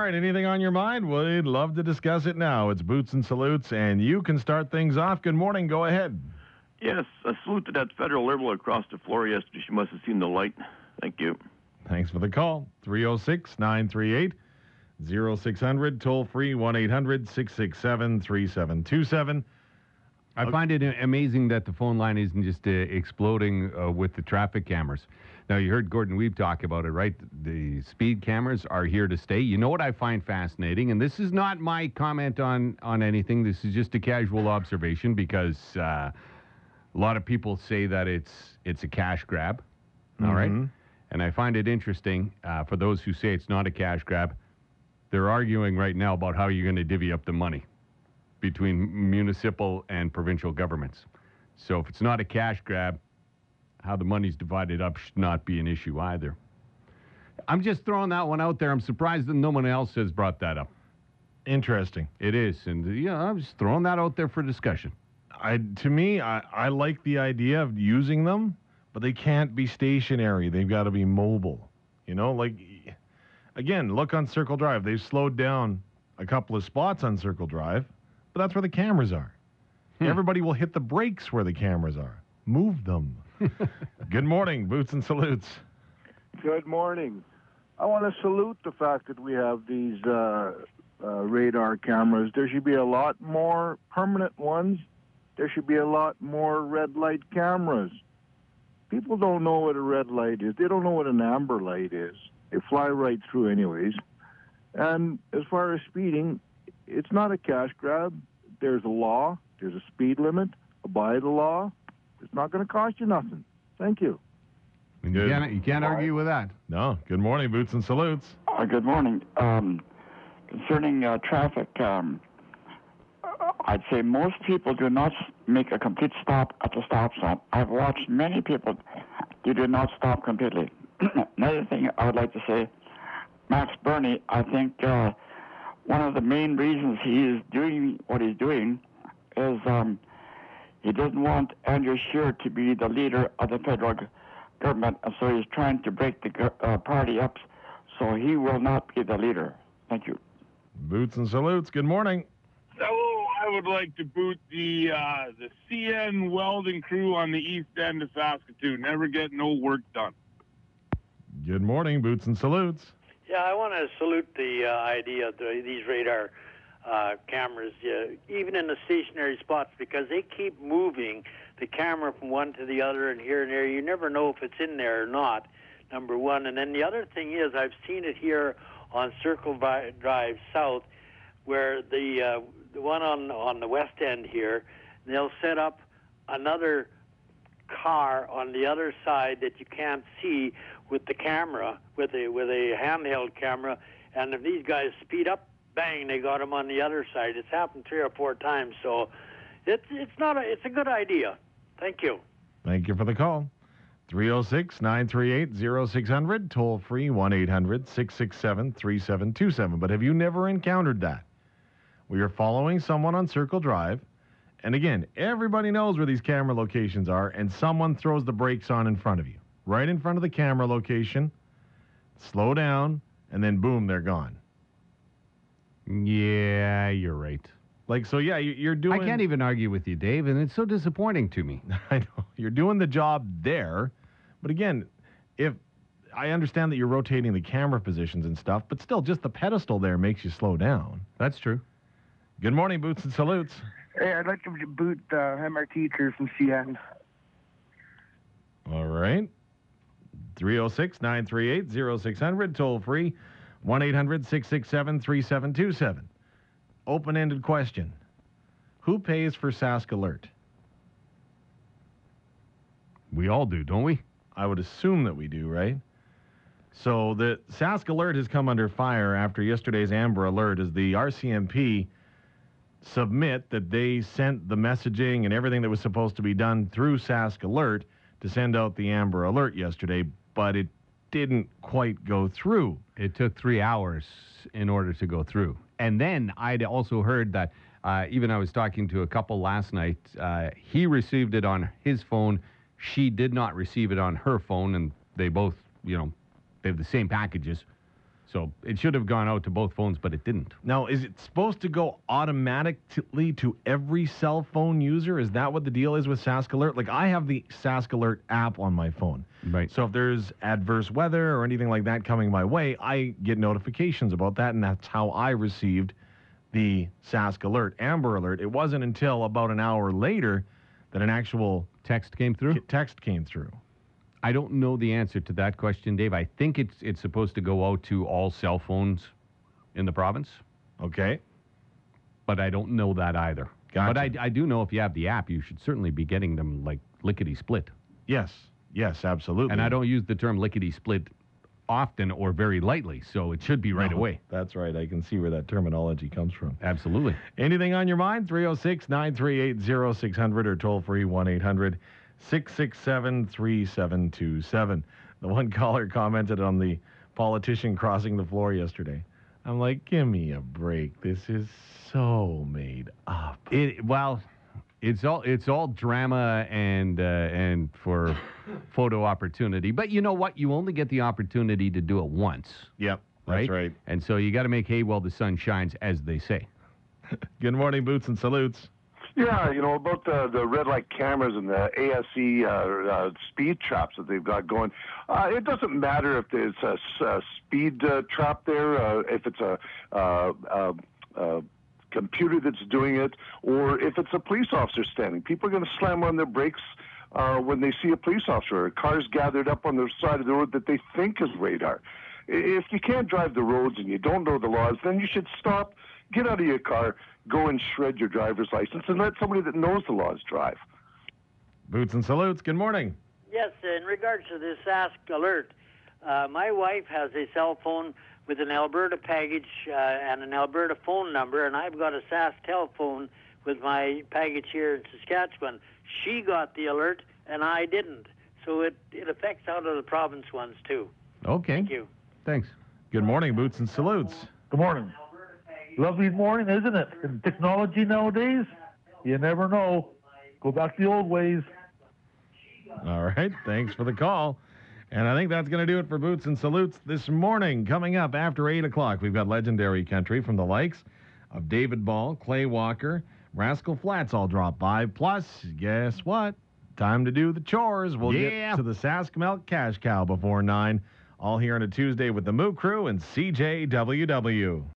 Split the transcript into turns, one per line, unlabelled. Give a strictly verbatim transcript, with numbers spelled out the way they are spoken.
right, anything on your mind? We'd love to discuss it now. It's Boots and Salutes, and you can start things off. Good morning. Go ahead.
Yes, a salute to that federal liberal across the floor yesterday. She must have seen the light. Thank you.
Thanks for the call. three oh six, nine three eight, oh six hundred, toll free one eight hundred, six six seven, three seven two seven.
I okay. find it amazing that the phone line isn't just uh, exploding uh, with the traffic cameras. Now, you heard Gordon Weeb talk about it, right? The speed cameras are here to stay. You know what I find fascinating, and this is not my comment on, on anything. This is just a casual observation because uh, a lot of people say that it's it's a cash grab, all mm-hmm. right? And I find it interesting, uh, for those who say it's not a cash grab, they're arguing right now about how you're going to divvy up the money between municipal and provincial governments. So if it's not a cash grab, how the money's divided up should not be an issue either. I'm just throwing that one out there. I'm surprised that no one else has brought that up.
Interesting.
It is. And, uh, yeah, I'm just throwing that out there for discussion.
I, to me, I, I like the idea of using them, but they can't be stationary. They've got to be mobile. You know, like, again, look on Circle Drive. They've slowed down a couple of spots on Circle Drive, but that's where the cameras are. Hmm. Everybody will hit the brakes where the cameras are. Move them. Good morning, Boots and Salutes.
Good morning. I want to salute the fact that we have these uh, uh, radar cameras. There should be a lot more permanent ones. There should be a lot more red light cameras. People don't know what a red light is. They don't know what an amber light is. They fly right through anyways. And as far as speeding, it's not a cash grab. There's a law. There's a speed limit. Abide the law. It's not going to cost you nothing. Thank you.
You can't, you can't argue with that.
No. Good morning, Boots and Salutes.
Uh, good morning. Um, concerning uh, traffic, um, I'd say most people do not make a complete stop at the stop sign. I've watched many people who do not stop completely. Another thing I would like to say, Max Burney, I think uh, one of the main reasons he is doing what he's doing is um, he doesn't want Andrew Scheer to be the leader of the federal g- government, and so he's trying to break the uh, party up, so he will not be the leader. Thank you.
Boots and Salutes. Good morning.
Hello, I would like to boot the uh, the C N welding crew on the east end of Saskatoon. Never get no work done.
Good morning, Boots and Salutes.
Yeah, I want to salute the uh, idea of the, these radar uh, cameras, uh, even in the stationary spots, because they keep moving the camera from one to the other and here and there. You never know if it's in there or not, number one. And then the other thing is, I've seen it here on Circle Drive South, where the uh, the one on on the west end here, they'll set up another car on the other side that you can't see with the camera, with a with a handheld camera, and if these guys speed up, bang, they got them on the other side. It's happened three or four times, so it's it's not a it's a good idea. Thank you.
Thank you for the call. three oh six, nine three eight, oh six hundred, toll free one eight hundred, six six seven, three seven two seven. But have you never encountered that? We are following someone on Circle Drive, and again, everybody knows where these camera locations are, and someone throws the brakes on in front of you. Right in front of the camera location, slow down, and then boom, they're gone.
Yeah, you're right.
Like, so yeah, you- you're doing...
I can't even argue with you, Dave, and it's so disappointing to me.
I know. You're doing the job there, but again, if... I understand that you're rotating the camera positions and stuff, but still, just the pedestal there makes you slow down.
That's true.
Good morning, Boots and Salutes.
Hey, I'd like to boot uh, I'm our teacher from C N.
All right. three oh six, nine three eight, oh six hundred, toll free, one eight hundred, six six seven, three seven two seven. Open-ended question. Who pays for Sask Alert?
We all do, don't we?
I would assume that we do, right? So the Sask Alert has come under fire after yesterday's Amber Alert as the R C M P submit that they sent the messaging and everything that was supposed to be done through Sask Alert to send out the Amber Alert yesterday, but it didn't quite go through.
It took three hours in order to go through. And then I'd also heard that, uh, even I was talking to a couple last night, uh, he received it on his phone. She did not receive it on her phone, and they both, you know, they have the same packages. So it should have gone out to both phones, but it didn't.
Now, is it supposed to go automatically to every cell phone user? Is that what the deal is with Sask Alert? Like, I have the Sask Alert app on my phone.
Right.
So if there's adverse weather or anything like that coming my way, I get notifications about that, and that's how I received the Sask Alert, Amber Alert. It wasn't until about an hour later that an actual
Text came through?
text came through.
I don't know the answer to that question, Dave. I think it's it's supposed to go out to all cell phones in the province,
Okay.
but I don't know that either.
Gotcha.
But I, I do know if you have the app, you should certainly be getting them like lickety-split.
Yes. Yes, absolutely.
And I don't use the term lickety-split often or very lightly, so it should be right
No,
away.
That's right. I can see where that terminology comes from.
Absolutely.
Anything on your mind? three oh six, nine three eight, oh six hundred or toll free one eight hundred, six six seven, three seven two seven. The one caller commented on the politician crossing the floor yesterday. I'm like, give me a break. This is so made up.
It well, it's all it's all drama and uh, and for photo opportunity. But you know what? You only get the opportunity to do it once,
Yep,
right?
that's right.
And so you got to make hay while the sun shines, as they say.
Good morning, Boots and Salutes.
Yeah, you know, about the, the red light cameras and the A S E uh, uh, speed traps that they've got going. Uh, it doesn't matter if there's a, s- a speed uh, trap there, uh, if it's a uh, uh, uh, computer that's doing it, or if it's a police officer standing. People are going to slam on their brakes uh, when they see a police officer, or cars gathered up on the side of the road that they think is radar. If you can't drive the roads and you don't know the laws, then you should stop, get out of your car, go and shred your driver's license, and let somebody that knows the laws drive.
Boots and Salutes, good morning.
Yes, in regards to this Ask Alert, uh, my wife has a cell phone with an Alberta package uh, and an Alberta phone number, and I've got a Sask telephone with my package here in Saskatchewan. She got the alert, and I didn't. So it, it affects out of the province ones, too.
Okay.
Thank you.
Thanks.
Good morning, Boots and Salutes.
Good morning. Lovely morning, isn't it? In technology nowadays, you never know. Go back to the old ways.
All right. Thanks for the call. And I think that's going to do it for Boots and Salutes this morning. Coming up after eight o'clock, we've got Legendary Country from the likes of David Ball, Clay Walker, Rascal Flats all drop by. Plus, guess what? Time to do the chores. We'll
Yeah.
get to the Sask Milk Cash Cow before nine. All here on a Tuesday with the Moo Crew and C J W W.